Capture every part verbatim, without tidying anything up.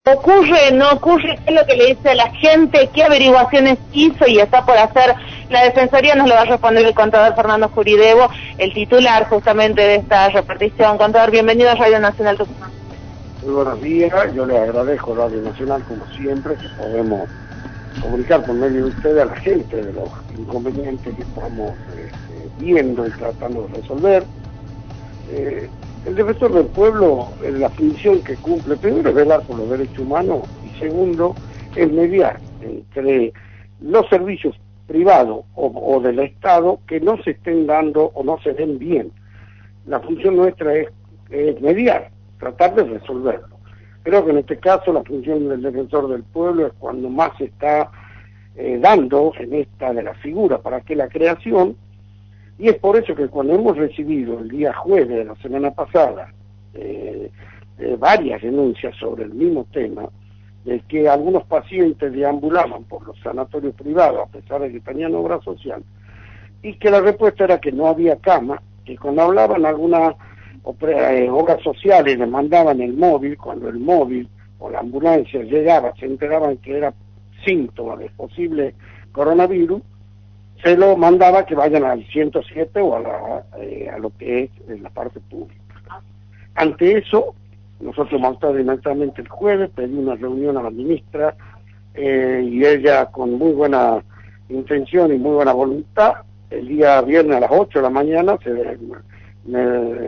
ocurre, no ocurre, qué es lo que le dice a la gente, qué averiguaciones hizo y está por hacer la Defensoría. Nos lo va a responder el contador Fernando Juridevo, el titular justamente de esta repartición. Contador, bienvenido a Radio Nacional Tucumán. Muy buenos días, yo les agradezco a Radio Nacional como siempre que podemos comunicar por medio de ustedes a la gente de los inconvenientes que estamos eh, viendo y tratando de resolver. Eh, el defensor del pueblo, eh, la función que cumple, primero es velar por los derechos humanos y segundo es mediar entre los servicios privados o, o del Estado que no se estén dando o no se den bien. La función nuestra es, es mediar, tratar de resolverlo. Creo que en este caso la función del defensor del pueblo es cuando más se está eh, dando en esta de la figura para que la creación. Y es por eso que cuando hemos recibido el día jueves de la semana pasada eh, eh, varias denuncias sobre el mismo tema, de que algunos pacientes deambulaban por los sanatorios privados a pesar de que tenían obra social, y que la respuesta era que no había cama, que cuando hablaban algunas eh, obras sociales les mandaban el móvil, cuando el móvil o la ambulancia llegaba, se enteraban que era síntoma de posible coronavirus, se lo mandaba que vayan al ciento siete o a, la, eh, a lo que es en la parte pública. Ante eso, nosotros montamos inmediatamente el jueves, pedí una reunión a la ministra eh, y ella con muy buena intención y muy buena voluntad, el día viernes a las ocho de la mañana se, me,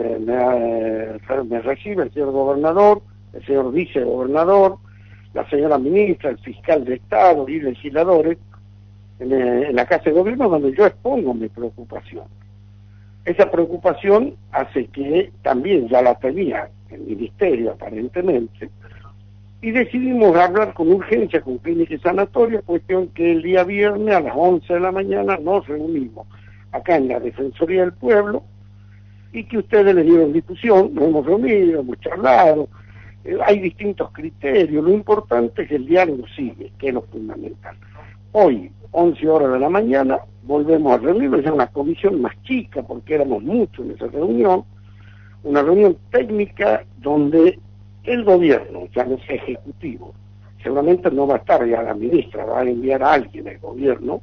me, me recibe el señor gobernador, el señor vicegobernador, la señora ministra, el fiscal de Estado y legisladores, En, en la Casa de Gobierno, donde yo expongo mi preocupación. Esa preocupación hace que también ya la tenía el Ministerio aparentemente, y decidimos hablar con urgencia con Clínica y Sanatorio, cuestión que el día viernes a las once de la mañana nos reunimos acá en la Defensoría del Pueblo, y que ustedes le dieron difusión, nos hemos reunido, hemos charlado, eh, hay distintos criterios, lo importante es que el diálogo sigue, que es lo fundamental. Hoy, once horas de la mañana, volvemos a reunirnos, ya una comisión más chica, porque éramos muchos en esa reunión, una reunión técnica donde el gobierno, ya no sea ejecutivo, seguramente no va a estar ya la ministra, va a enviar a alguien al gobierno,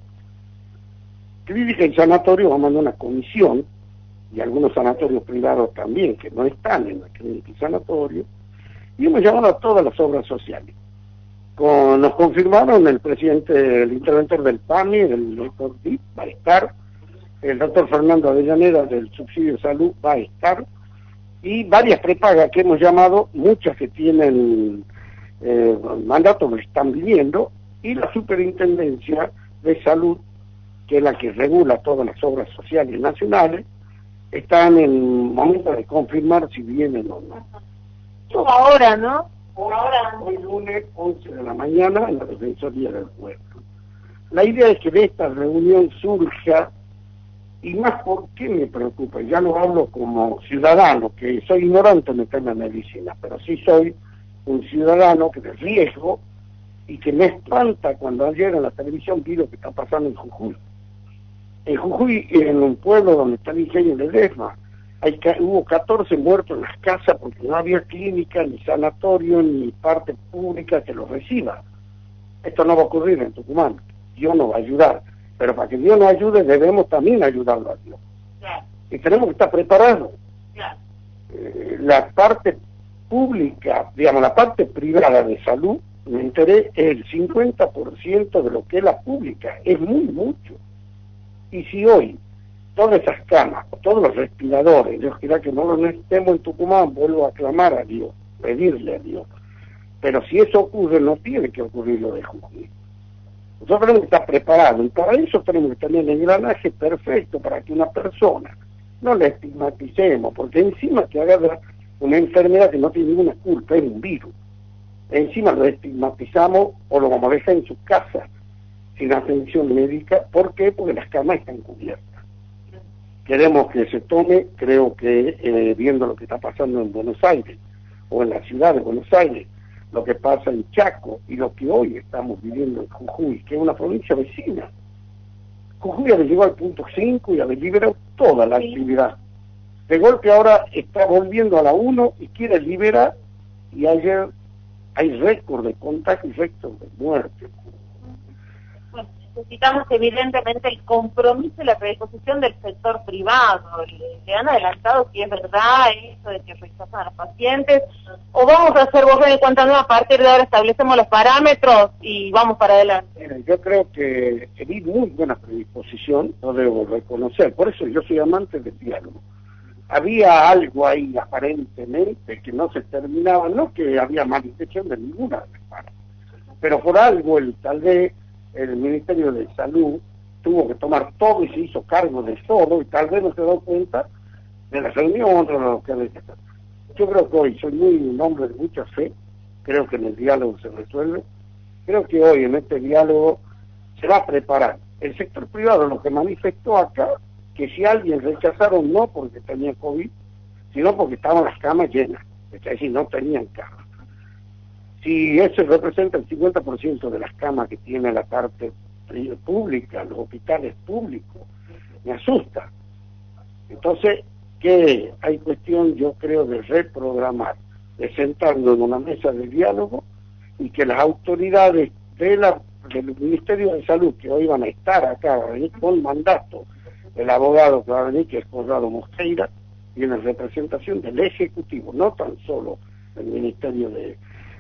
Clínica y Sanatorio va a mandar una comisión, y algunos sanatorios privados también, que no están en la Clínica y Sanatorio, y hemos llamado a todas las obras sociales. Con, nos confirmaron el presidente, el interventor del P A M I, el doctor Dip, va a estar, el doctor Fernando Avellaneda del Subsidio de Salud va a estar, y varias prepagas que hemos llamado, muchas que tienen eh, mandato que están viniendo, y la Superintendencia de Salud, que es la que regula todas las obras sociales nacionales, están en momento de confirmar si vienen o no. Todo ahora, ¿no? Ahora, hoy lunes, once de la mañana, en la Defensoría del Pueblo. La idea es que de esta reunión surja, y más porque me preocupa, ya lo hablo como ciudadano, que soy ignorante en el tema de medicina, pero sí soy un ciudadano que de riesgo, y que me espanta cuando ayer en la televisión vi lo que está pasando en Jujuy. En Jujuy, en un pueblo donde está el ingenio de Ledesma, Hay, hubo catorce muertos en las casas porque no había clínica, ni sanatorio, ni parte pública que los reciba. Esto no va a ocurrir en Tucumán. Dios nos va a ayudar. Pero para que Dios nos ayude, debemos también ayudarlo a Dios. Claro. Y tenemos que estar preparados. Claro. Eh, la parte pública, digamos, la parte privada de salud, me enteré, es el cincuenta por ciento de lo que es la pública. Es muy mucho. Y si hoy todas esas camas, todos los respiradores, Dios quiera que no los necesitemos en Tucumán, vuelvo a clamar a Dios, pedirle a Dios. Pero si eso ocurre, no tiene que ocurrir lo de Jujuy. Nosotros tenemos que estar preparados, y para eso tenemos que tener el engranaje perfecto para que una persona no la estigmaticemos, porque encima que agarra una enfermedad que no tiene ninguna culpa, es un virus. Encima lo estigmatizamos o lo vamos a dejar en su casa, sin atención médica. ¿Por qué? Porque las camas están cubiertas. Queremos que se tome, creo que eh, viendo lo que está pasando en Buenos Aires, o en la ciudad de Buenos Aires, lo que pasa en Chaco, y lo que hoy estamos viviendo en Jujuy, que es una provincia vecina. Jujuy ya llegó al punto cinco y ha liberado toda la actividad. De golpe ahora está volviendo a la uno y quiere liberar, y ayer hay récord de contagio y récord de muerte. Bueno, necesitamos evidentemente el compromiso y la predisposición del sector privado. Le, le han adelantado si es verdad eso de que rechazan a los pacientes, o vamos a hacer borrón y cuenta nueva, a partir de ahora establecemos los parámetros y vamos para adelante. Mira, yo creo que vi muy buena predisposición, lo debo reconocer, por eso yo soy amante del diálogo. Había algo ahí aparentemente que no se terminaba, no que había mala intención de ninguna de las partes, pero por algo el tal vez el Ministerio de Salud tuvo que tomar todo y se hizo cargo de todo y tal vez no se dio cuenta de la reunión o lo que había que hacer. Yo creo que hoy soy muy un hombre de mucha fe, creo que en el diálogo se resuelve, creo que hoy en este diálogo se va a preparar. El sector privado lo que manifestó acá, que si alguien rechazaron no porque tenía COVID, sino porque estaban las camas llenas, es decir, no tenían camas. Si eso representa el cincuenta por ciento de las camas que tiene la parte pública, los hospitales públicos, me asusta. Entonces, que hay cuestión, yo creo, de reprogramar, de sentarnos en una mesa de diálogo y que las autoridades de la, del Ministerio de Salud, que hoy van a estar acá, van a venir con mandato del abogado que va a venir, que es Conrado Mosqueira, y en representación del Ejecutivo, no tan solo del Ministerio de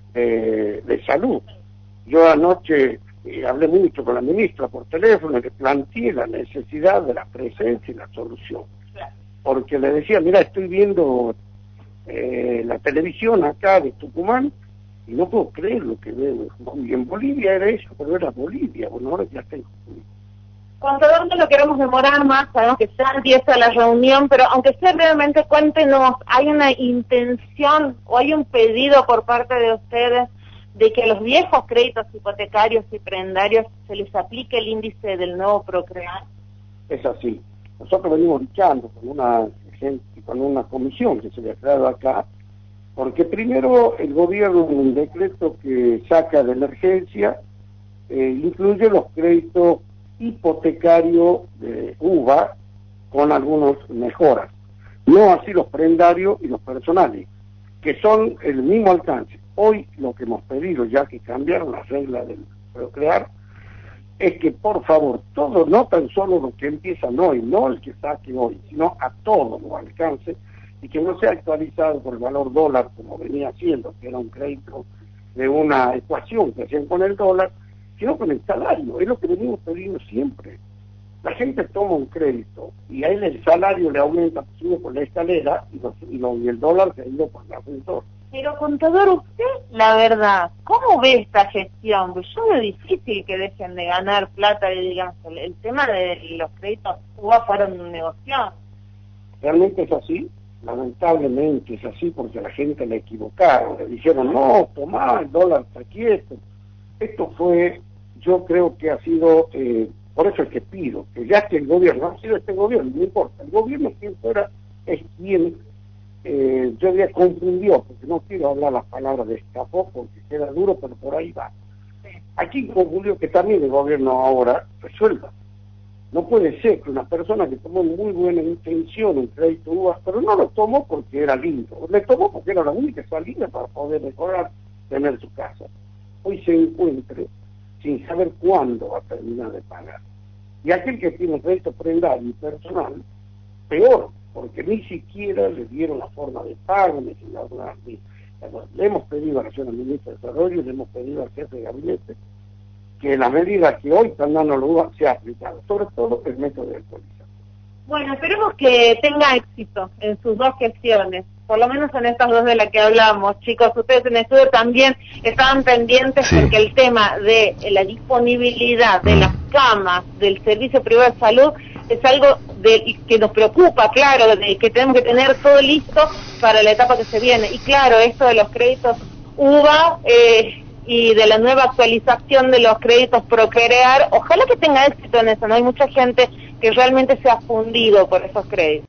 De, de salud. Yo anoche eh, hablé mucho con la ministra por teléfono y le planteé la necesidad de la presencia y la solución. Porque le decía, mira, estoy viendo eh, la televisión acá de Tucumán y no puedo creer lo que veo. Y en Bolivia era eso, pero era Bolivia, bueno, ahora ya está en Jujuy. Contador, no lo queremos demorar más, sabemos que ya empieza la reunión, pero aunque sea brevemente, cuéntenos, ¿hay una intención o hay un pedido por parte de ustedes de que a los viejos créditos hipotecarios y prendarios se les aplique el índice del nuevo Procrear? Es así. Nosotros venimos luchando con una, con una comisión que se le ha creado acá, porque primero el gobierno en un decreto que saca de emergencia eh, incluye los créditos hipotecario de U V A con algunas mejoras, no así los prendarios y los personales, que son el mismo alcance. Hoy lo que hemos pedido, ya que cambiaron las reglas del Procrear, es que por favor, todo, no tan solo los que empiezan hoy, no el que saque hoy, sino a todos los alcances, y que no sea actualizado por el valor dólar como venía haciendo, que era un crédito de una ecuación que hacían con el dólar, sino con el salario, es lo que venimos pidiendo siempre. La gente toma un crédito y a él el salario le aumenta, sube por la escalera y, los, y, los, y el dólar se ha ido por el ascensor. Pero contador, usted, la verdad, ¿cómo ve esta gestión? Pues yo veo difícil que dejen de ganar plata y digamos, el, el tema de los créditos U V A fueron un negocio. Realmente es así, lamentablemente es así porque la gente le equivocaron, le dijeron, no, tomá, el dólar está quieto. Esto fue, yo creo que ha sido, eh, por eso es que pido, que ya que el gobierno, ha sido este gobierno, no importa, el gobierno quien fuera es quien, eh, yo diría confundió, porque no quiero hablar las palabras de escapó, porque queda duro, pero por ahí va. Aquí confundió que también el gobierno ahora resuelva. No puede ser que una persona que tomó muy buena intención un crédito U V A, pero no lo tomó porque era lindo, le tomó porque era la única salida para poder mejorar, tener su casa. Hoy se encuentre sin saber cuándo va a terminar de pagar. Y aquel que tiene crédito prendario y personal, peor, porque ni siquiera le dieron la forma de pago, ni siquiera le hemos pedido a la señora ministra de Desarrollo, le hemos pedido al jefe de gabinete que las medidas que hoy están dando la U V A sea aplicada, sobre todo el método de actualización. Bueno, esperemos que tenga éxito en sus dos gestiones, por lo menos en estas dos de las que hablamos. Chicos, ustedes en el estudio también estaban pendientes sí. Porque el tema de la disponibilidad de las camas del Servicio Privado de Salud es algo de, que nos preocupa, claro, de que tenemos que tener todo listo para la etapa que se viene. Y claro, esto de los créditos U V A eh, y de la nueva actualización de los créditos Procrear, ojalá que tenga éxito en eso, ¿no? Hay mucha gente que realmente se ha fundido por esos créditos.